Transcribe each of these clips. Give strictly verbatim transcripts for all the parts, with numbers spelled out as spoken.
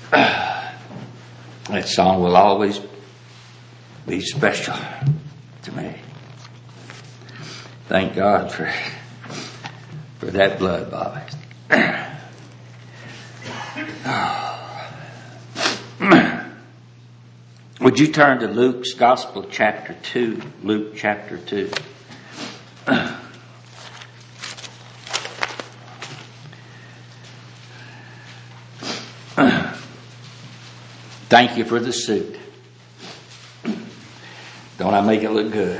That song will always be special to me. Thank God for for that blood, Bobby. Would you turn to Luke's Gospel, chapter two? Luke chapter two. Thank you for the suit. Don't I make it look good?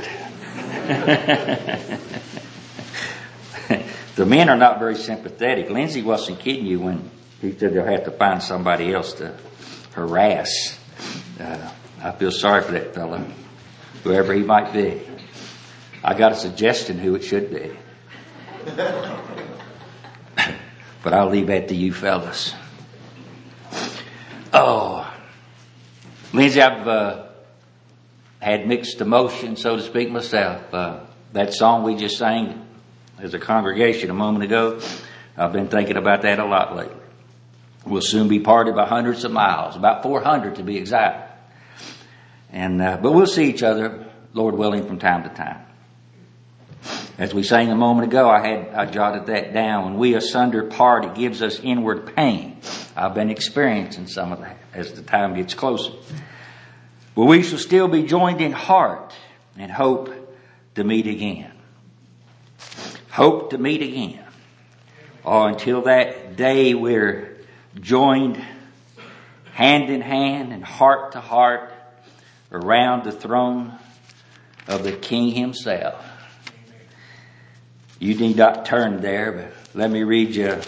The men are not very sympathetic. Lindsay wasn't kidding you when he said they'll have to find somebody else to harass. Uh, I feel sorry for that fellow, whoever he might be. I got a suggestion who it should be. But I'll leave that to you fellas. Oh, Lindsay, I've uh, had mixed emotions, so to speak, myself. Uh, that song we just sang as a congregation a moment ago, I've been thinking about that a lot lately. We'll soon be parted by hundreds of miles, about four hundred to be exact. And uh, but we'll see each other, Lord willing, from time to time. As we sang a moment ago, I had I jotted that down. When we asunder part, it gives us inward pain. I've been experiencing some of that as the time gets closer. But we shall still be joined in heart and hope to meet again. Hope to meet again. Or until that day we're joined hand in hand and heart to heart around the throne of the King himself. You need not turn there, but let me read you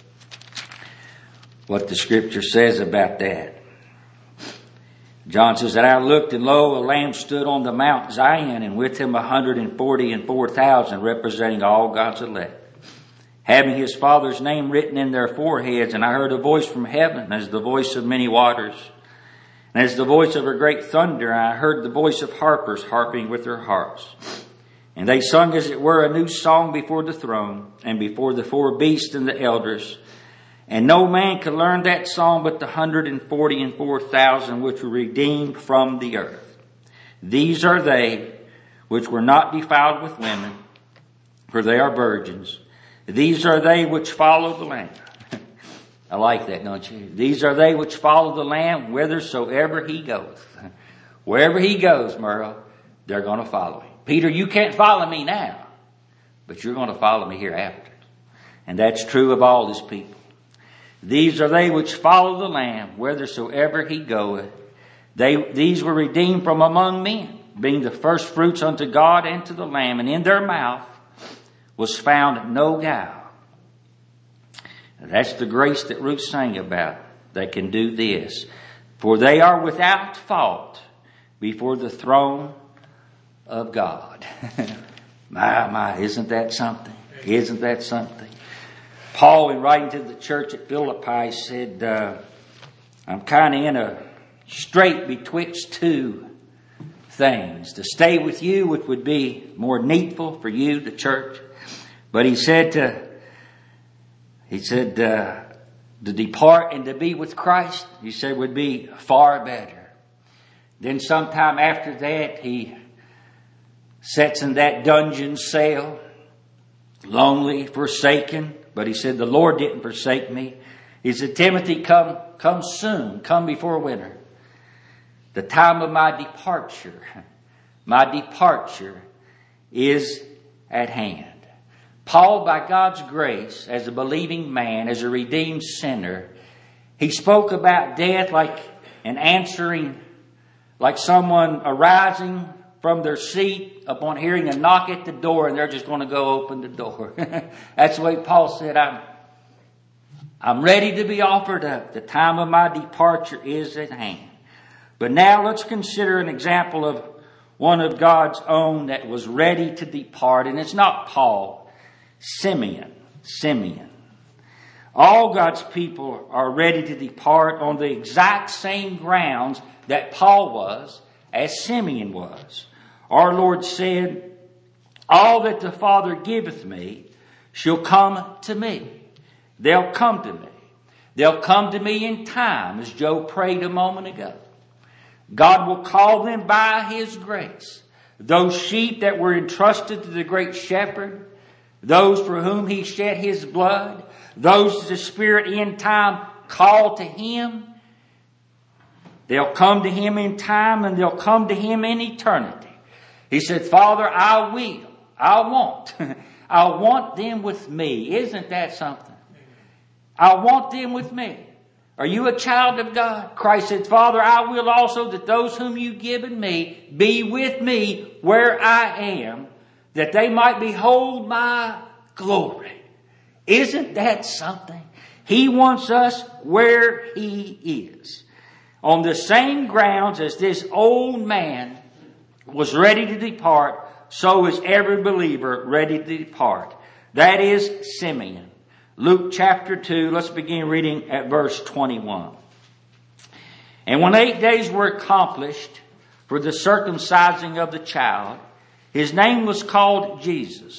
what the scripture says about that. John says that I looked, and lo, a lamb stood on the Mount Zion, and with him a hundred and forty and four thousand, representing all God's elect, having his Father's name written in their foreheads. And I heard a voice from heaven, as the voice of many waters, and as the voice of a great thunder. And I heard the voice of harpers harping with their harps. And they sung, as it were, a new song before the throne, and before the four beasts and the elders. And no man could learn that song but the hundred and forty and four thousand which were redeemed from the earth. These are they which were not defiled with women, for they are virgins. These are they which follow the Lamb. I like that, don't you? These are they which follow the Lamb whithersoever he goeth. Wherever he goes, Merle, they're going to follow him. Peter, you can't follow me now, but you're going to follow me hereafter. And that's true of all his people. These are they which follow the Lamb whithersoever he goeth. They, these were redeemed from among men, being the first fruits unto God and to the Lamb. And in their mouth was found no guile. That's the grace that Ruth sang about. They can do this. For they are without fault before the throne of God. My, my, isn't that something? Isn't that something? Paul, in writing to the church at Philippi, said, uh, I'm kind of in a strait betwixt two things. To stay with you, which would be more needful for you, the church. But he said to, he said, uh, to depart and to be with Christ, he said, would be far better. Then sometime after that, he sits in that dungeon cell, lonely, forsaken. But he said, the Lord didn't forsake me. He said, Timothy, come, come soon. Come before winter. The time of my departure, my departure is at hand. Paul, by God's grace, as a believing man, as a redeemed sinner, he spoke about death like an answering, like someone arising from their seat upon hearing a knock at the door, and they're just going to go open the door. That's the way Paul said, I'm, I'm ready to be offered up. The time of my departure is at hand. But now let's consider an example of one of God's own that was ready to depart. And it's not Paul, Simeon. Simeon. All God's people are ready to depart on the exact same grounds that Paul was, as Simeon was. Our Lord said, all that the Father giveth me shall come to me. They'll come to me. They'll come to me in time, as Joe prayed a moment ago. God will call them by His grace. Those sheep that were entrusted to the great shepherd, those for whom He shed His blood, those the Spirit in time called to Him, they'll come to Him in time and they'll come to Him in eternity. He said, Father, I will, I want, I want them with me. Isn't that something? I want them with me. Are you a child of God? Christ said, Father, I will also that those whom you've given me be with me where I am, that they might behold my glory. Isn't that something? He wants us where He is. On the same grounds as this old man was ready to depart, so is every believer ready to depart. That is Simeon. Luke chapter two, let's begin reading at verse twenty-one. And when eight days were accomplished for the circumcising of the child, his name was called Jesus,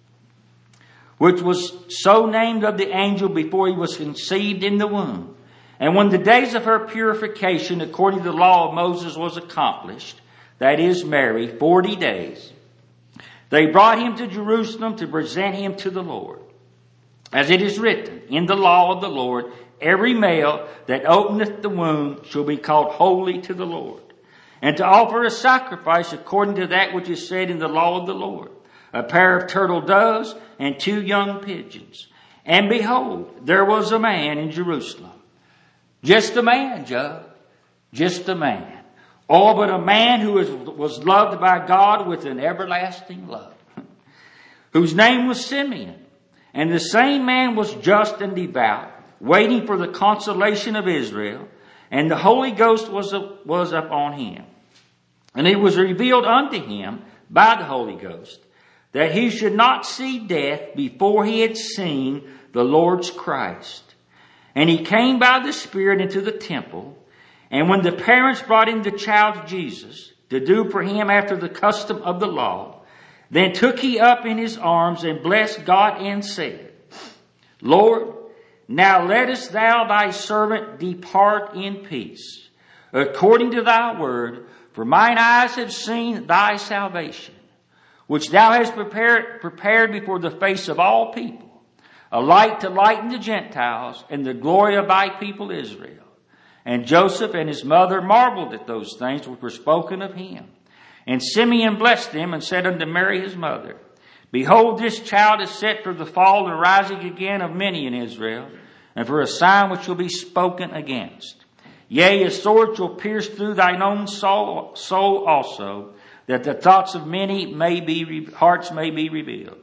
which was so named of the angel before he was conceived in the womb. And when the days of her purification according to the law of Moses was accomplished, that is Mary, forty days, they brought him to Jerusalem to present him to the Lord. As it is written in the law of the Lord, every male that openeth the womb shall be called holy to the Lord, and to offer a sacrifice according to that which is said in the law of the Lord, a pair of turtle doves and two young pigeons. And behold, there was a man in Jerusalem. Just a man, Joe. Just a man. Oh, but a man who was, was loved by God with an everlasting love, whose name was Simeon. And the same man was just and devout, waiting for the consolation of Israel. And the Holy Ghost was, was upon him. And it was revealed unto him by the Holy Ghost that he should not see death before he had seen the Lord's Christ. And he came by the Spirit into the temple. And when the parents brought in the child Jesus to do for him after the custom of the law, then took he up in his arms and blessed God and said, Lord, now lettest thou thy servant depart in peace, according to thy word, for mine eyes have seen thy salvation, which thou hast prepared, prepared before the face of all people, a light to lighten the Gentiles and the glory of thy people Israel. And Joseph and his mother marveled at those things which were spoken of him. And Simeon blessed them and said unto Mary his mother, Behold, this child is set for the fall and rising again of many in Israel, and for a sign which shall be spoken against. Yea, a sword shall pierce through thine own soul, soul also, that the thoughts of many may be, hearts may be revealed.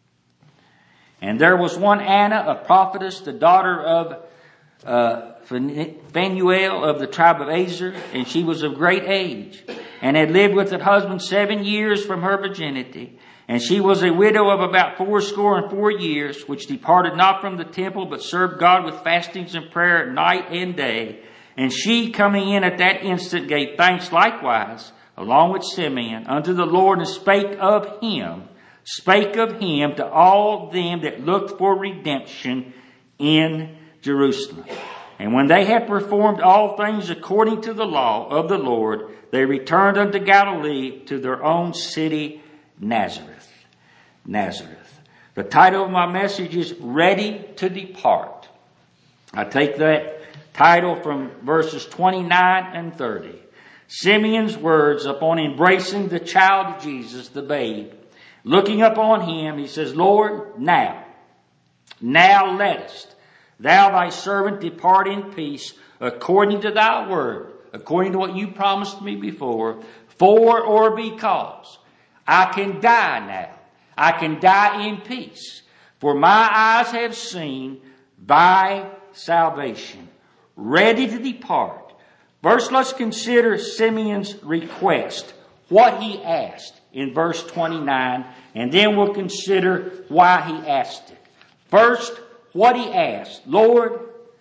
And there was one Anna, a prophetess, the daughter of uh, Phanuel of the tribe of Aser, and she was of great age, and had lived with her husband seven years from her virginity. And she was a widow of about fourscore and four years, which departed not from the temple, but served God with fastings and prayer night and day. And she, coming in at that instant, gave thanks likewise, along with Simeon, unto the Lord, and spake of him, spake of him to all them that looked for redemption in Jerusalem. And when they had performed all things according to the law of the Lord, they returned unto Galilee, to their own city, Nazareth. Nazareth. The title of my message is Ready to Depart. I take that title from verses twenty-nine and thirty. Simeon's words upon embracing the child Jesus, the babe. Looking upon him, he says, Lord, now, now lettest thou thy servant depart in peace, according to thy word, according to what you promised me before, for or because I can die now. I can die in peace, for my eyes have seen thy salvation. Ready to depart. First, let's consider Simeon's request, what he asked in verse twenty-nine, and then we'll consider why he asked it. First, what he asked, Lord,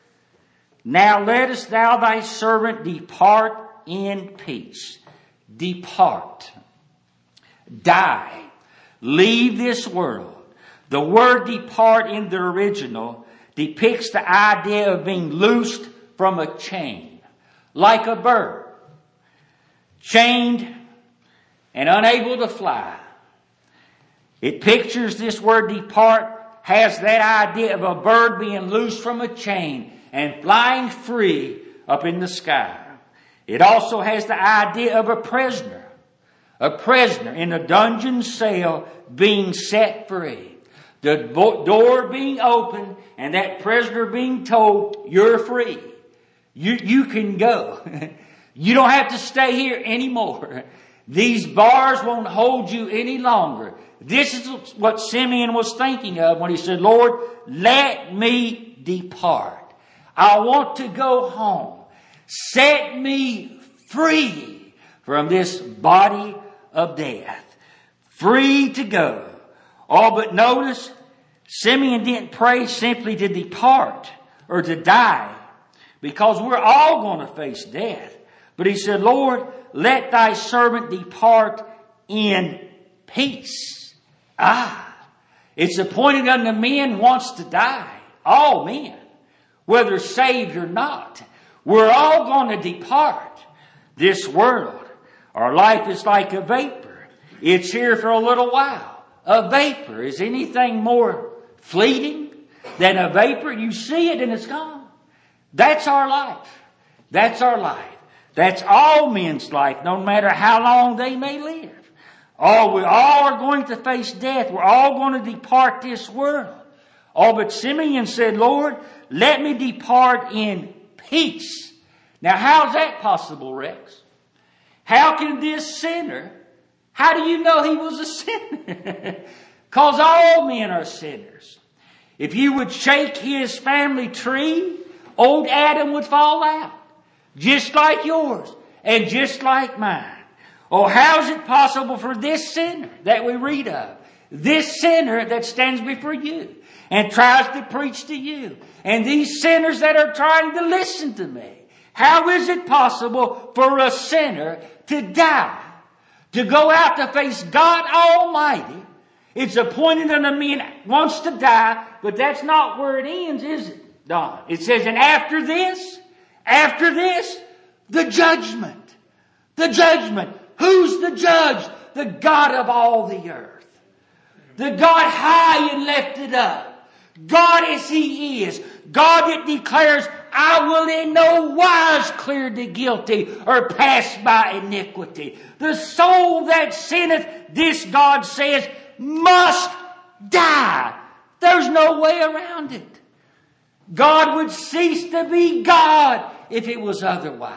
now lettest thou thy servant depart in peace. Depart. Die. Leave this world. The word depart in the original depicts the idea of being loosed from a chain, like a bird, chained and unable to fly. It pictures this word depart has that idea of a bird being loosed from a chain and flying free up in the sky. It also has the idea of a prisoner, a prisoner in a dungeon cell being set free. The door being open and that prisoner being told, you're free. You, you can go. You don't have to stay here anymore. These bars won't hold you any longer. This is what Simeon was thinking of when he said, Lord, let me depart. I want to go home. Set me free from this body of death. Free to go. Oh, but notice, Simeon didn't pray simply to depart or to die, because we're all going to face death. But he said, Lord, let thy servant depart in peace. Ah, it's appointed unto men wants to die. All men, whether saved or not. We're all going to depart this world. Our life is like a vapor. It's here for a little while. A vapor. Is anything more fleeting than a vapor? You see it and it's gone. That's our life. That's our life. That's all men's life, no matter how long they may live. Oh, we all are going to face death. We're all going to depart this world. Oh, but Simeon said, Lord, let me depart in peace. Now, how's that possible, Rex? How can this sinner, how do you know he was a sinner? Because all men are sinners. If you would shake his family tree, old Adam would fall out. Just like yours and just like mine. Oh, how is it possible for this sinner that we read of, this sinner that stands before you and tries to preach to you, and these sinners that are trying to listen to me, how is it possible for a sinner to die, to go out to face God Almighty? It's appointed unto men wants to die, but that's not where it ends, is it, Don? It says, and after this, after this, the judgment. The judgment. Who's the judge? The God of all the earth. The God high and lifted up. God as He is. God that declares, I will in no wise clear the guilty or pass by iniquity. The soul that sinneth, this God says, must die. There's no way around it. God would cease to be God if it was otherwise.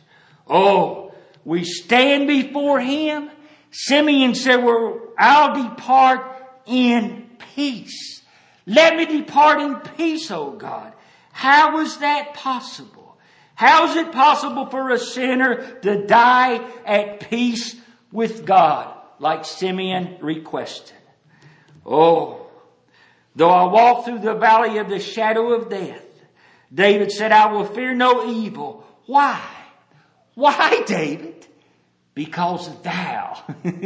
Oh, we stand before Him. Simeon said, well, I'll depart in peace. Let me depart in peace, O God. How is that possible? How is it possible for a sinner to die at peace with God, like Simeon requested? Oh, though I walk through the valley of the shadow of death, David said, I will fear no evil. Why? Why, David? Because thou,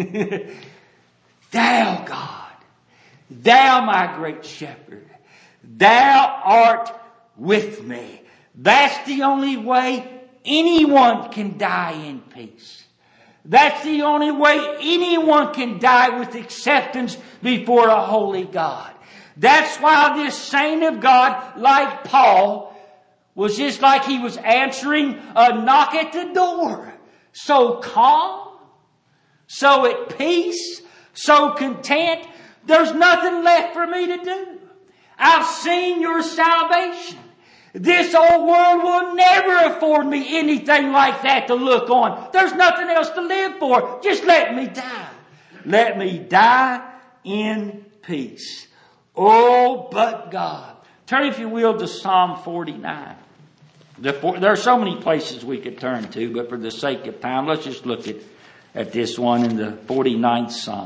thou, God, thou, my great shepherd, thou art with me. That's the only way anyone can die in peace. That's the only way anyone can die with acceptance before a holy God. That's why this saint of God, like Paul, was just like he was answering a knock at the door. So calm, so at peace, so content. There's nothing left for me to do. I've seen your salvation. This old world will never afford me anything like that to look on. There's nothing else to live for. Just let me die. Let me die in peace. Oh, but God. Turn, if you will, to Psalm forty-nine. The, there are so many places we could turn to, but for the sake of time, let's just look at, at this one in the forty-ninth Psalm.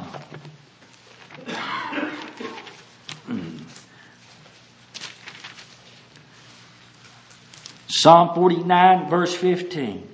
Psalm forty-nine, verse fifteen.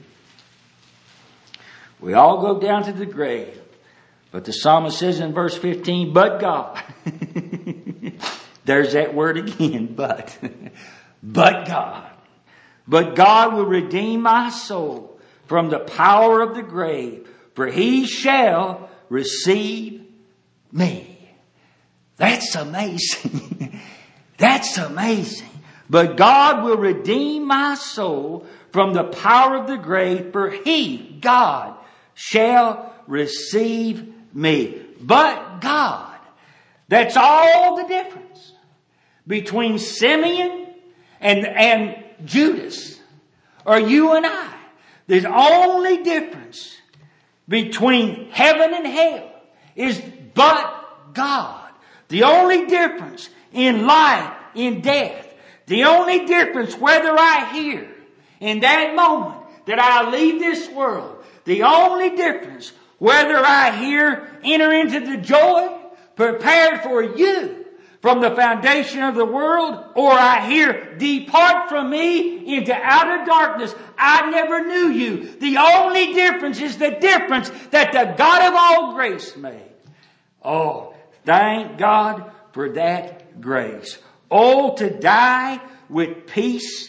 We all go down to the grave. But the psalmist says in verse fifteen, but God. There's that word again, but. But God. But God will redeem my soul from the power of the grave, for he shall receive me. That's amazing. That's amazing. But God will redeem my soul from the power of the grave, for he, God, shall receive me. But God. That's all the difference between Simeon and, and Judas, or you and I. The only difference between heaven and hell is but God. The only difference in life, in death, the only difference whether I hear in that moment that I leave this world, the only difference whether I hear enter into the joy prepared for you from the foundation of the world, or I hear depart from me into outer darkness. I never knew you. The only difference is the difference that the God of all grace made. Oh, thank God for that grace. Oh, to die with peace,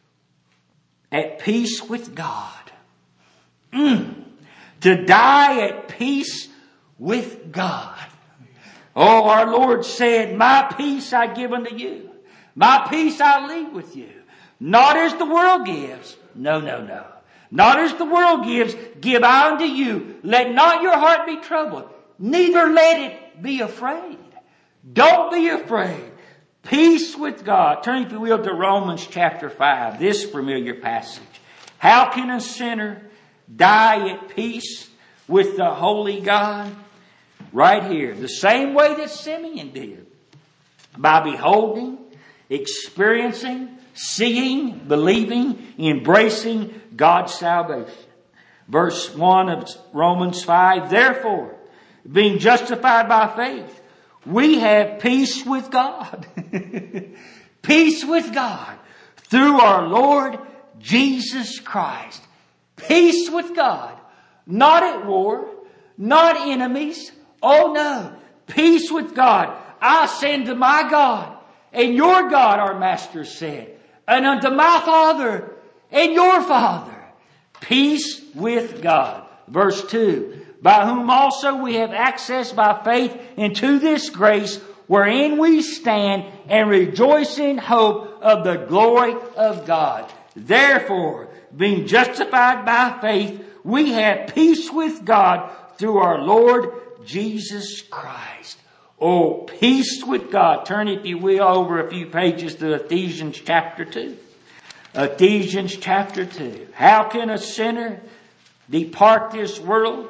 at peace with God. Mm. To die at peace with God. Oh, our Lord said, my peace I give unto you. My peace I leave with you. Not as the world gives. No, no, no. Not as the world gives, give I unto you. Let not your heart be troubled. Neither let it be afraid. Don't be afraid. Peace with God. Turn, if you will, to Romans chapter five. This familiar passage. How can a sinner die at peace with the holy God? Right here. The same way that Simeon did. By beholding, experiencing, seeing, believing, embracing God's salvation. Verse one of Romans five. Therefore, being justified by faith, we have peace with God. Peace with God through our Lord Jesus Christ. Peace with God. Not at war. Not enemies. Oh no. Peace with God. I ascend to my God and your God, our Master said. And unto my Father and your Father. Peace with God. Verse two. By whom also we have access by faith into this grace wherein we stand and rejoice in hope of the glory of God. Therefore, being justified by faith, we have peace with God through our Lord Jesus Christ. Oh, peace with God. Turn, if you will, over a few pages to Ephesians chapter two. Ephesians chapter two. How can a sinner depart this world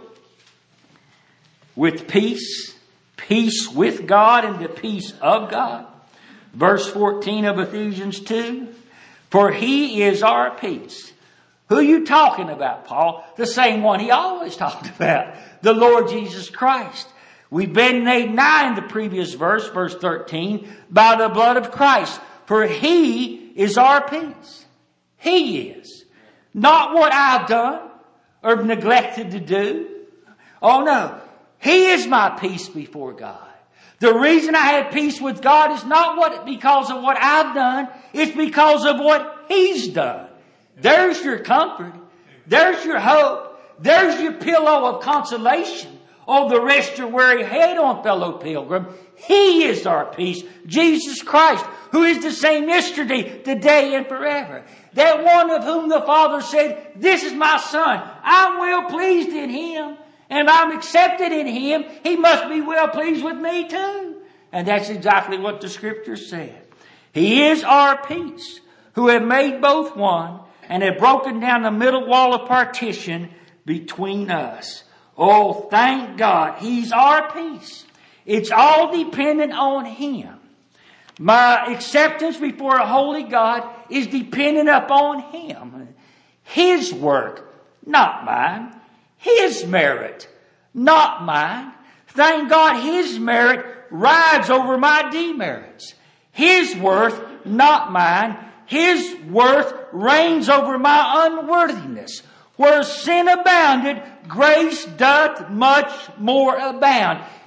with peace? Peace with God and the peace of God. Verse fourteen of Ephesians two. For he is our peace. Who are you talking about, Paul? The same one he always talked about. The Lord Jesus Christ. We've been made nigh in the previous verse, verse thirteen, by the blood of Christ. For he is our peace. He is. Not what I've done or neglected to do. Oh no. He is my peace before God. The reason I have peace with God is not what because of what I've done. It's because of what He's done. There's your comfort. There's your hope. There's your pillow of consolation. Oh, the rest your weary head on, fellow pilgrim. He is our peace. Jesus Christ, who is the same yesterday, today, and forever. That one of whom the Father said, this is my Son. I'm well pleased in Him. And I'm accepted in Him. He must be well pleased with me too. And that's exactly what the Scripture said. He is our peace, who have made both one and have broken down the middle wall of partition between us. Oh, thank God. He's our peace. It's all dependent on Him. My acceptance before a holy God is dependent upon Him. His work, not mine. His merit, not mine. Thank God His merit rides over my demerits. His worth, not mine. His worth reigns over my unworthiness. Where sin abounded, grace doth much more abound.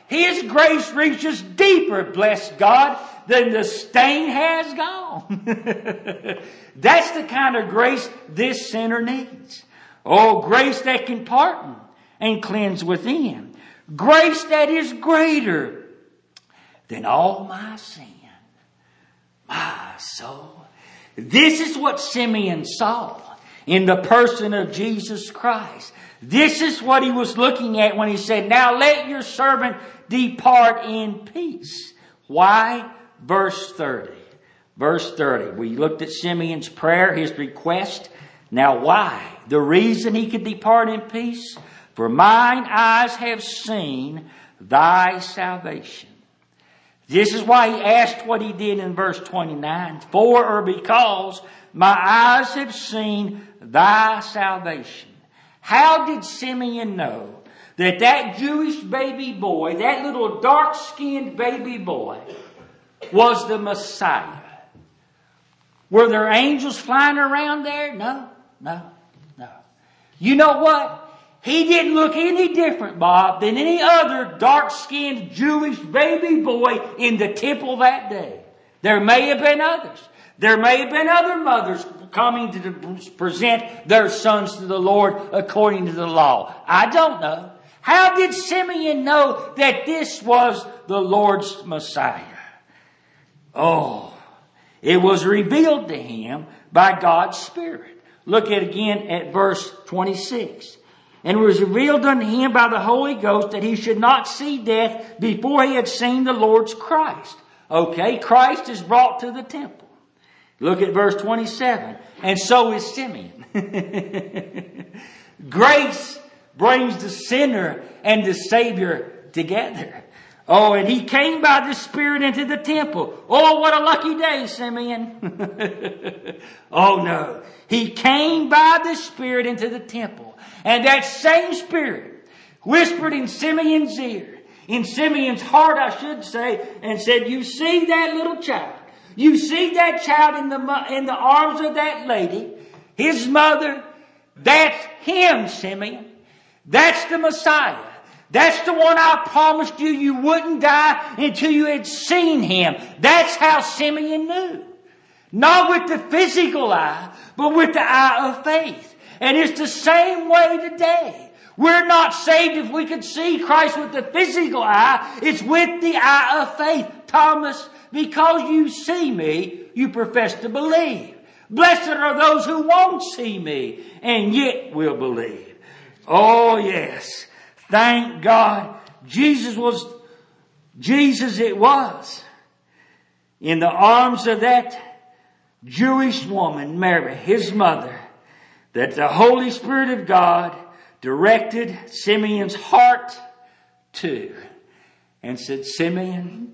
His grace reaches deeper, bless God, than the stain has gone. That's the kind of grace this sinner needs. Oh, grace that can pardon and cleanse within. Grace that is greater than all my sin. My soul. This is what Simeon saw in the person of Jesus Christ. This is what he was looking at when he said, now let your servant depart in peace. Why? Verse thirty. Verse thirty. We looked at Simeon's prayer, his request. Now why? The reason he could depart in peace? For mine eyes have seen thy salvation. This is why he asked what he did in verse twenty-nine. For or because my eyes have seen thy salvation. How did Simeon know that that Jewish baby boy, that little dark-skinned baby boy, was the Messiah? Were there angels flying around there? No, no, no. You know what? He didn't look any different, Bob, than any other dark-skinned Jewish baby boy in the temple that day. There may have been others. There may have been other mothers coming to present their sons to the Lord according to the law. I don't know. How did Simeon know that this was the Lord's Messiah? Oh, it was revealed to him by God's Spirit. Look at again at verse twenty-six. And it was revealed unto him by the Holy Ghost that he should not see death before he had seen the Lord's Christ. Okay, Christ is brought to the temple. Look at verse twenty-seven. And so is Simeon. Grace brings the sinner and the Savior together. Oh, and he came by the Spirit into the temple. Oh, what a lucky day, Simeon. Oh, no. He came by the Spirit into the temple. And that same Spirit whispered in Simeon's ear, in Simeon's heart, I should say, and said, you see that little child? You see that child in the, in the arms of that lady, his mother? That's him, Simeon. That's the Messiah. That's the one I promised you you wouldn't die until you had seen him. That's how Simeon knew. Not with the physical eye, but with the eye of faith. And it's the same way today. We're not saved if we could see Christ with the physical eye. It's with the eye of faith. Thomas, because you see me, you profess to believe. Blessed are those who won't see me and yet will believe. Oh, yes. Thank God. Jesus was, Jesus it was, in the arms of that Jewish woman, Mary, his mother, that the Holy Spirit of God directed Simeon's heart to and said, Simeon,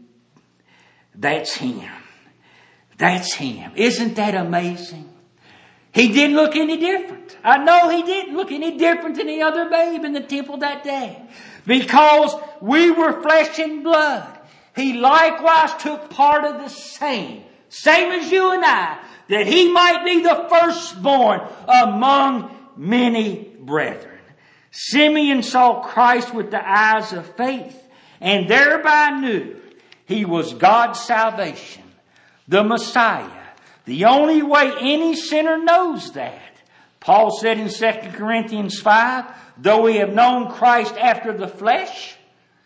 that's him. That's him. Isn't that amazing? He didn't look any different. I know he didn't look any different than the other babe in the temple that day. Because we were flesh and blood. He likewise took part of the same. Same as you and I. That he might be the firstborn among many brethren. Simeon saw Christ with the eyes of faith. And thereby knew he was God's salvation. The Messiah. The only way any sinner knows that. Paul said in Second Corinthians five, though we have known Christ after the flesh,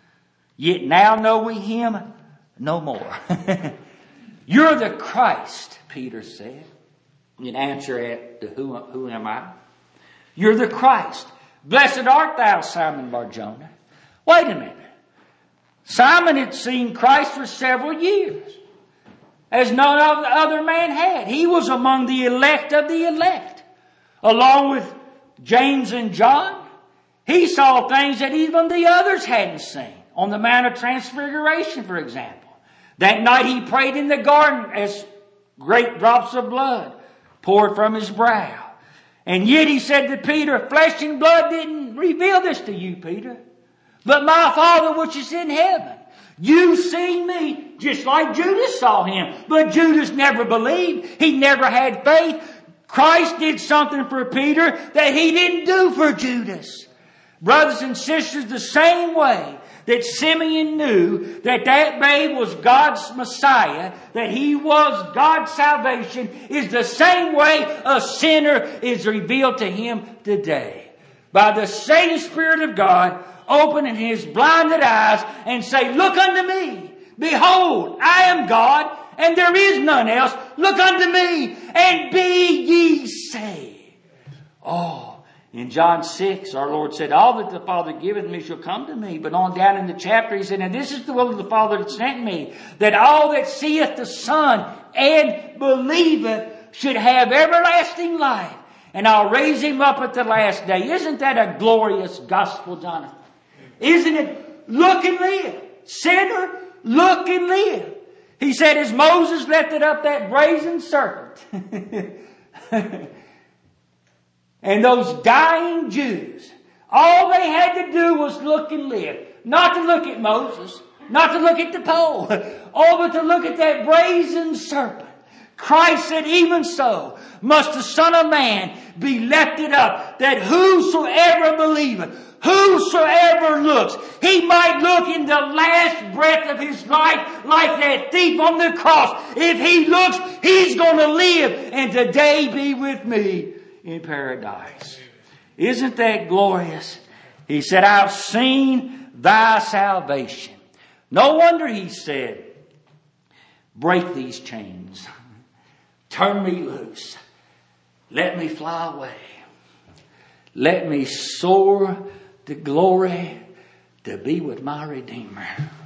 yet now know we him no more. You're the Christ, Peter said, in answer at the who, who am I? You're the Christ. Blessed art thou, Simon Bar-Jonah. Wait a minute. Simon had seen Christ for several years, as none other man had. He was among the elect of the elect. Along with James and John, he saw things that even the others hadn't seen. On the Mount of Transfiguration, for example. That night he prayed in the garden as great drops of blood poured from his brow. And yet he said to Peter, flesh and blood didn't reveal this to you, Peter, but my Father which is in heaven. You've seen me just like Judas saw him. But Judas never believed. He never had faith. Christ did something for Peter that he didn't do for Judas. Brothers and sisters, the same way that Simeon knew that that babe was God's Messiah, that he was God's salvation, is the same way a sinner is revealed to him today. By the same Spirit of God opening his blinded eyes and say, look unto me. Behold, I am God, and there is none else. Look unto me, and be ye saved. Oh, in John six, our Lord said, all that the Father giveth me shall come to me. But on down in the chapter, He said, and this is the will of the Father that sent me, that all that seeth the Son and believeth should have everlasting life. And I'll raise him up at the last day. Isn't that a glorious gospel, Jonathan? Isn't it? Look and live. Sinner, look and live. He said, as Moses lifted up that brazen serpent, and those dying Jews, all they had to do was look and live. Not to look at Moses, not to look at the pole, oh, but to look at that brazen serpent. Christ said, even so must the Son of Man be lifted up, that whosoever believeth, whosoever looks, he might look in the last breath of his life like that thief on the cross. If he looks, he's going to live and today be with me in paradise. Isn't that glorious? He said, I've seen thy salvation. No wonder he said, break these chains. Turn me loose. Let me fly away. Let me soar to glory to be with my Redeemer.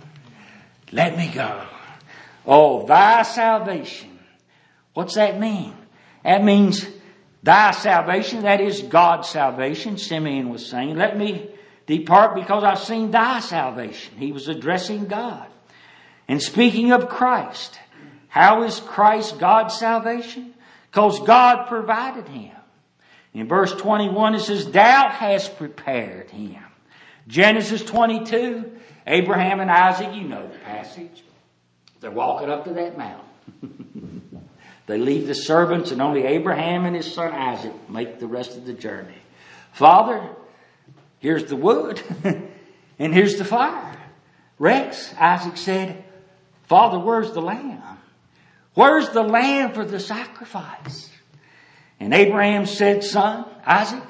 Let me go. Oh, thy salvation. What's that mean? That means thy salvation, that is God's salvation. Simeon was saying, let me depart because I've seen thy salvation. He was addressing God. And speaking of Christ, how is Christ God's salvation? Because God provided him. In verse twenty-one it says, thou hast prepared him. Genesis twenty-two, Abraham and Isaac, you know the passage. They're walking up to that mountain. They leave the servants and only Abraham and his son Isaac make the rest of the journey. Father, here's the wood and here's the fire. Rex, Isaac said, Father, where's the lamb? Where's the lamb for the sacrifice? And Abraham said, son, Isaac,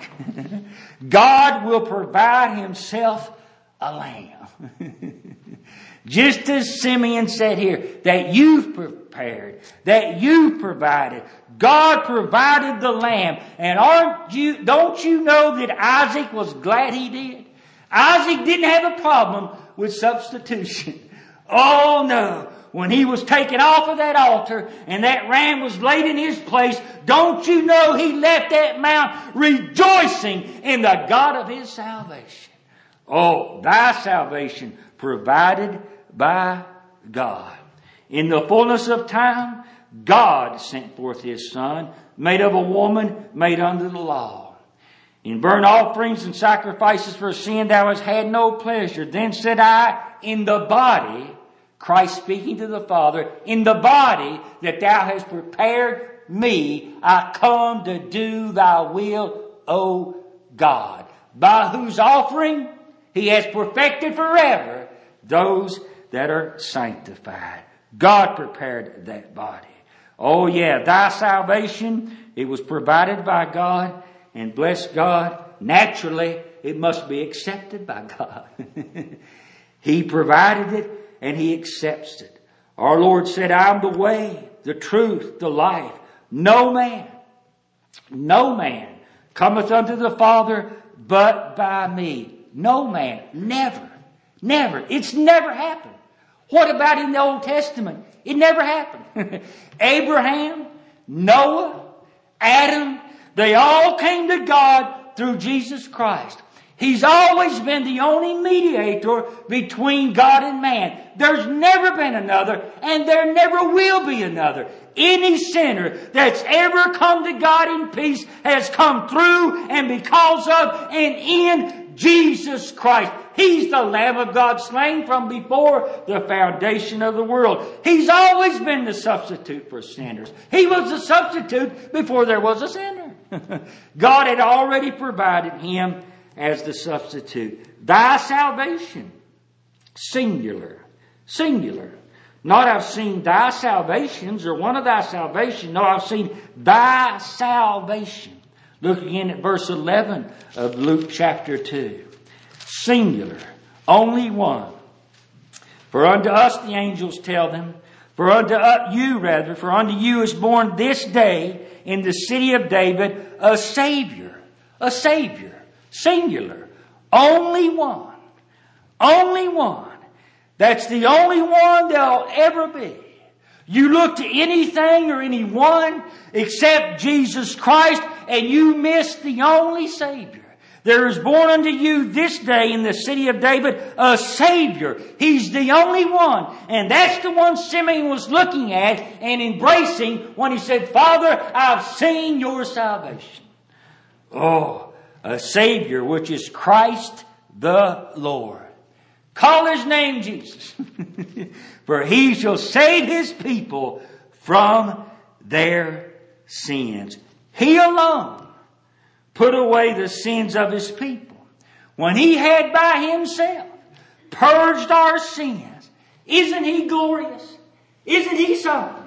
God will provide himself a lamb. Just as Simeon said here, that you've prepared, that you provided. God provided the lamb. And aren't you, don't you know that Isaac was glad he did? Isaac didn't have a problem with substitution. Oh no. When he was taken off of that altar and that ram was laid in his place, don't you know he left that mount rejoicing in the God of his salvation. Oh, thy salvation provided by God. In the fullness of time, God sent forth his Son, made of a woman, made under the law. In burnt offerings and sacrifices for sin thou hast had no pleasure. Then said I, in the body, Christ speaking to the Father, in the body that thou hast prepared me, I come to do thy will, O God. By whose offering he has perfected forever those that are sanctified. God prepared that body. Oh yeah, thy salvation, it was provided by God, and bless God, naturally it must be accepted by God. He provided it and he accepts it. Our Lord said, I am the way, the truth, the life. No man, no man cometh unto the Father but by me. No man, never, never. It's never happened. What about in the Old Testament? It never happened. Abraham, Noah, Adam, they all came to God through Jesus Christ. He's always been the only mediator between God and man. There's never been another, and there never will be another. Any sinner that's ever come to God in peace has come through and because of and in Jesus Christ. He's the Lamb of God slain from before the foundation of the world. He's always been the substitute for sinners. He was the substitute before there was a sinner. God had already provided him as the substitute. Thy salvation, Singular. Singular. Not I've seen thy salvations or one of thy salvation. No, I've seen thy salvation. Look again at verse eleven of Luke chapter two. Singular. Only one. For unto us the angels tell them, for unto you rather, for unto you is born this day in the city of David a Savior. A Savior. Singular. Only one. Only one. That's the only one there'll ever be. You look to anything or anyone except Jesus Christ and you miss the only Savior. There is born unto you this day in the city of David a Savior. He's the only one. And that's the one Simeon was looking at and embracing when he said, Father, I've seen your salvation. Oh, a Savior, which is Christ the Lord. Call His name Jesus. For He shall save His people from their sins. He alone put away the sins of His people. When He had by Himself purged our sins. Isn't He glorious? Isn't He something?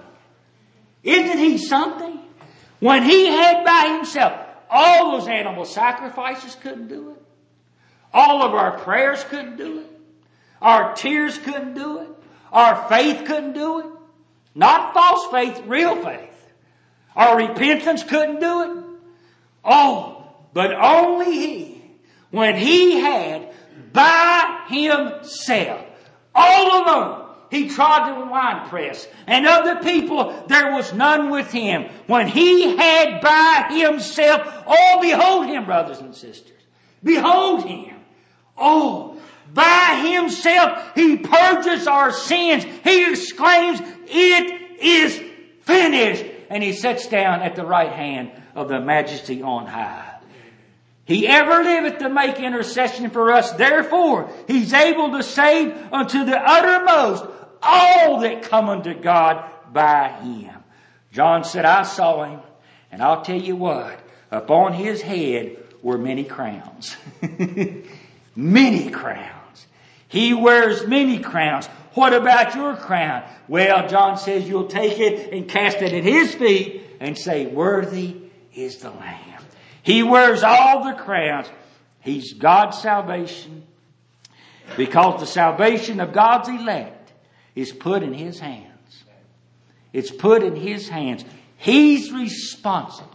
Isn't He something? When He had by Himself, all those animal sacrifices couldn't do it. All of our prayers couldn't do it. Our tears couldn't do it. Our faith couldn't do it. Not false faith, real faith. Our repentance couldn't do it. Oh, but only He, when He had by Himself, all alone, He trod the winepress, and of the people there was none with Him. When He had by Himself, oh, behold Him, brothers and sisters. Behold Him. Oh, by Himself, He purges our sins. He exclaims, it is finished. And He sits down at the right hand of the Majesty on high. He ever liveth to make intercession for us. Therefore, He's able to save unto the uttermost all that come unto God by Him. John said, I saw Him, and I'll tell you what, upon His head were many crowns. Many crowns. He wears many crowns. What about your crown? Well, John says you'll take it and cast it at His feet and say, worthy is the Lamb. He wears all the crowns. He's God's salvation, because the salvation of God's elect is put in His hands. It's put in His hands. He's responsible.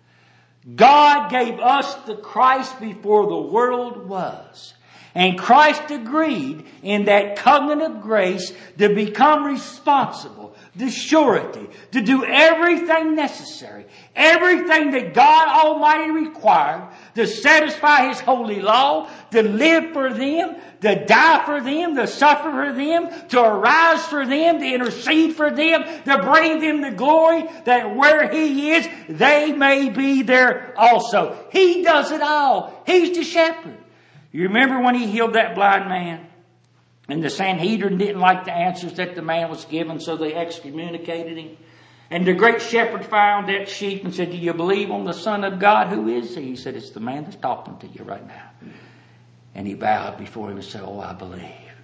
God gave us the Christ before the world was. And Christ agreed in that covenant of grace to become responsible, the surety, to do everything necessary, everything that God Almighty required to satisfy His holy law, to live for them, to die for them, to suffer for them, to arise for them, to intercede for them, to bring them the glory that where He is, they may be there also. He does it all. He's the shepherd. You remember when He healed that blind man? And the Sanhedrin didn't like the answers that the man was given, so they excommunicated him. And the great shepherd found that sheep and said, do you believe on the Son of God? Who is He? He said, it's the man that's talking to you right now. And he bowed before Him and said, oh, I believe.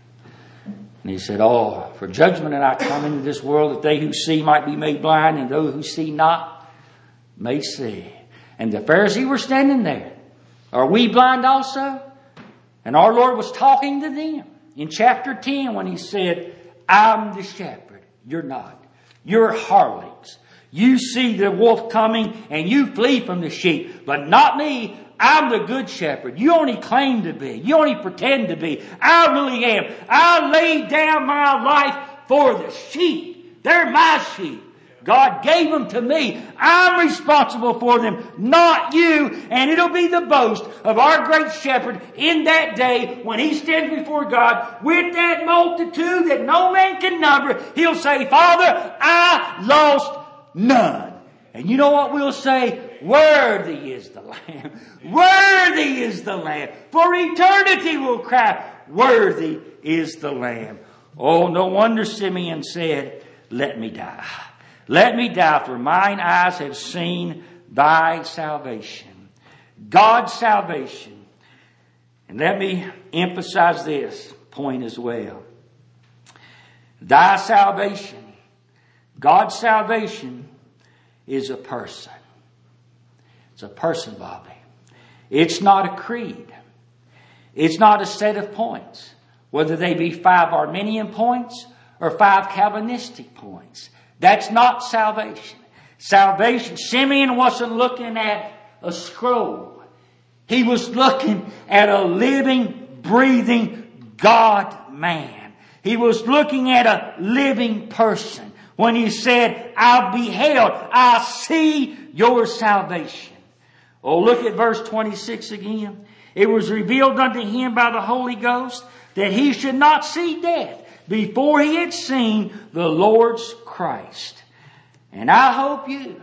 And He said, oh, for judgment and I come into this world, that they who see might be made blind, and those who see not may see. And the Pharisees were standing there. Are we blind also? And our Lord was talking to them in chapter ten when He said, I'm the shepherd. You're not. You're harlots. You see the wolf coming and you flee from the sheep. But not me. I'm the good shepherd. You only claim to be. You only pretend to be. I really am. I laid down my life for the sheep. They're my sheep. God gave them to me. I'm responsible for them, not you. And it'll be the boast of our great shepherd in that day when He stands before God with that multitude that no man can number. He'll say, Father, I lost none. And you know what we'll say? Worthy is the Lamb. Worthy is the Lamb. For eternity will cry, worthy is the Lamb. Oh, no wonder Simeon said, let me die. Let me die, for mine eyes have seen Thy salvation. God's salvation. And let me emphasize this. point as well. Thy salvation, God's salvation, is a person. It's a person, Bobby. It's not a creed. It's not a set of points, whether they be five Arminian points or five Calvinistic points. That's not salvation. Salvation, Simeon wasn't looking at a scroll. He was looking at a living, breathing God-man. He was looking at a living person when he said, I beheld, I see your salvation. Oh, look at verse twenty-six again. It was revealed unto him by the Holy Ghost that he should not see death before he had seen the Lord's Christ. And I hope you,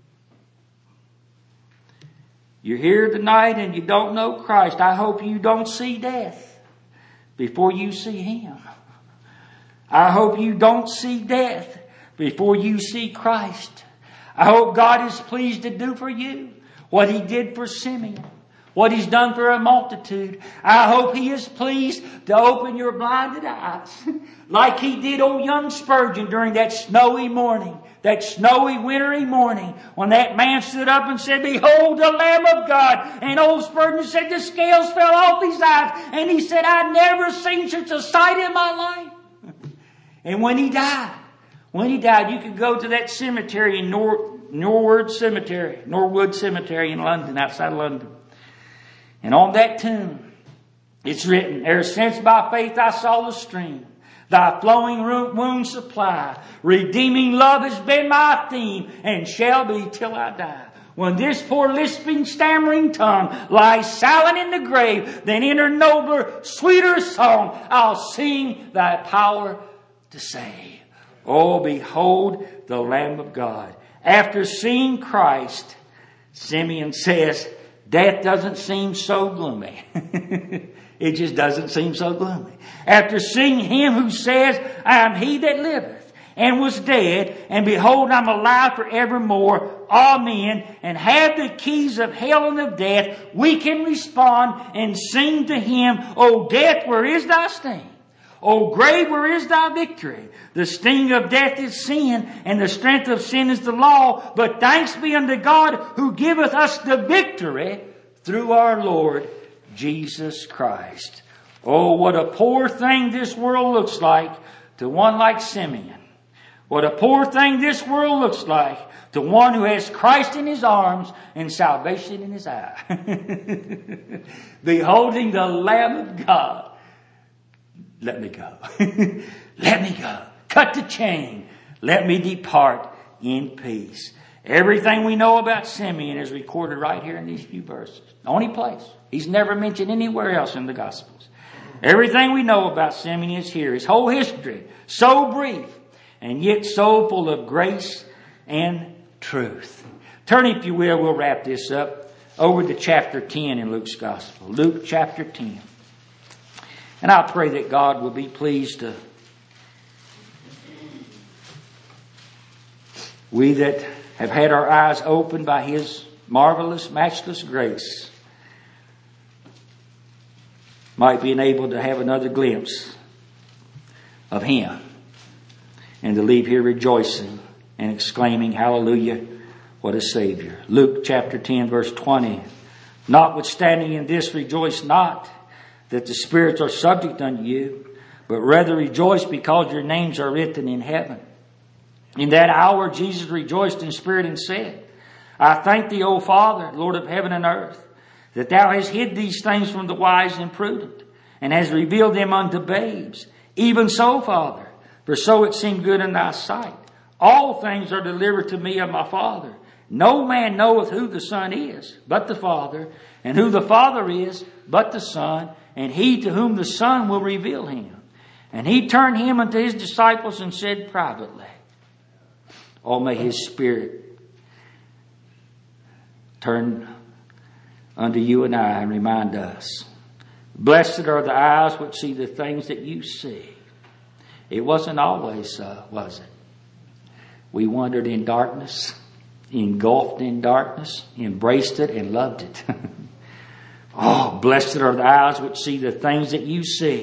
you're here tonight and you don't know Christ. I hope you don't see death before you see Him. I hope you don't see death before you see Christ. I hope God is pleased to do for you what He did for Simeon, what He's done for a multitude. I hope He is pleased to open your blinded eyes like He did old young Spurgeon during that snowy morning, that snowy wintry morning when that man stood up and said, behold the Lamb of God. And old Spurgeon said the scales fell off his eyes. And he said, I'd never seen such a sight in my life. And when he died, when he died, you could go to that cemetery in Nor- Norwood Cemetery, Norwood Cemetery in London, outside of London. And on that tomb, it's written, ever since by faith I saw the stream, thy flowing wound supply, redeeming love has been my theme, and shall be till I die. When this poor lisping, stammering tongue lies silent in the grave, then in her nobler, sweeter song, I'll sing thy power to save. Oh, behold the Lamb of God. After seeing Christ, Simeon says, death doesn't seem so gloomy. It just doesn't seem so gloomy. After seeing Him who says, I am He that liveth and was dead, and behold, I'm alive forevermore. Amen. And have the keys of hell and of death, we can respond and sing to Him, O death, where is thy sting? O grave, where is thy victory? The sting of death is sin, and the strength of sin is the law. But thanks be unto God who giveth us the victory through our Lord Jesus Christ. Oh, what a poor thing this world looks like to one like Simeon. What a poor thing this world looks like to one who has Christ in his arms and salvation in his eye. Beholding the Lamb of God. Let me go. Let me go. Cut the chain. Let me depart in peace. Everything we know about Simeon is recorded right here in these few verses. The only place. He's never mentioned anywhere else in the Gospels. Everything we know about Simeon is here. His whole history, so brief and yet so full of grace and truth. Turn, if you will, we'll wrap this up, over to chapter ten in Luke's Gospel. Luke chapter ten. And I pray that God will be pleased to, we that have had our eyes opened by His marvelous, matchless grace, might be enabled to have another glimpse of Him and to leave here rejoicing and exclaiming, hallelujah, what a Savior. Luke chapter ten, verse twenty. Notwithstanding in this, rejoice not that the spirits are subject unto you, but rather rejoice because your names are written in heaven. In that hour Jesus rejoiced in spirit and said, I thank thee, O Father, Lord of heaven and earth, that thou hast hid these things from the wise and prudent, and hast revealed them unto babes. Even so, Father, for so it seemed good in thy sight. All things are delivered to me of my Father. No man knoweth who the Son is, but the Father, and who the Father is, but the Son, and he to whom the Son will reveal him. And he turned him unto his disciples and said privately, oh, may His Spirit turn unto you and I and remind us, blessed are the eyes which see the things that you see. It wasn't always so, was it? We wandered in darkness, engulfed in darkness, embraced it and loved it. Oh, blessed are the eyes which see the things that you see.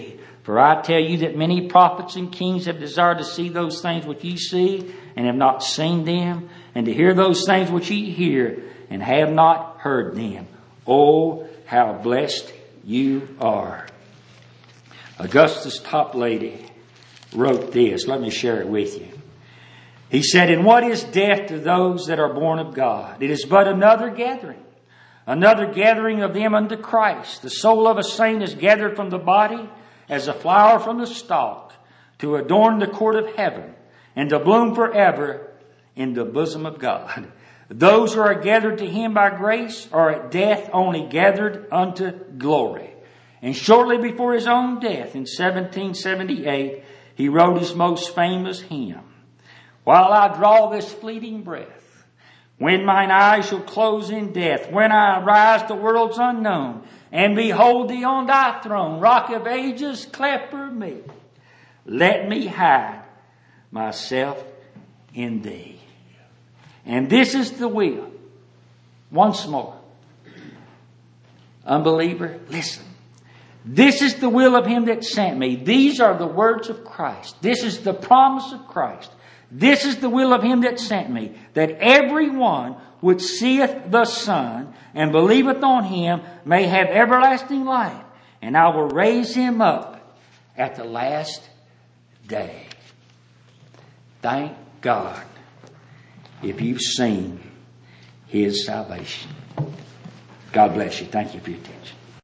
For I tell you that many prophets and kings have desired to see those things which ye see, and have not seen them, and to hear those things which ye hear, and have not heard them. Oh, how blessed you are. Augustus Toplady wrote this. Let me share it with you. He said, "And what is death to those that are born of God? It is but another gathering. Another gathering of them unto Christ. The soul of a saint is gathered from the body as a flower from the stalk, to adorn the court of heaven, and to bloom forever in the bosom of God. Those who are gathered to Him by grace are at death only gathered unto glory." And shortly before his own death in seventeen seventy-eight, he wrote his most famous hymn. "While I draw this fleeting breath, when mine eyes shall close in death, when I rise to worlds unknown, and behold Thee on Thy throne, Rock of ages, cleft for me, let me hide myself in Thee." And this is the will. Once more. Unbeliever, listen. This is the will of Him that sent me. These are the words of Christ. This is the promise of Christ. This is the will of Him that sent me, that everyone which seeth the Son and believeth on Him may have everlasting life, and I will raise him up at the last day. Thank God if you've seen His salvation. God bless you. Thank you for your attention.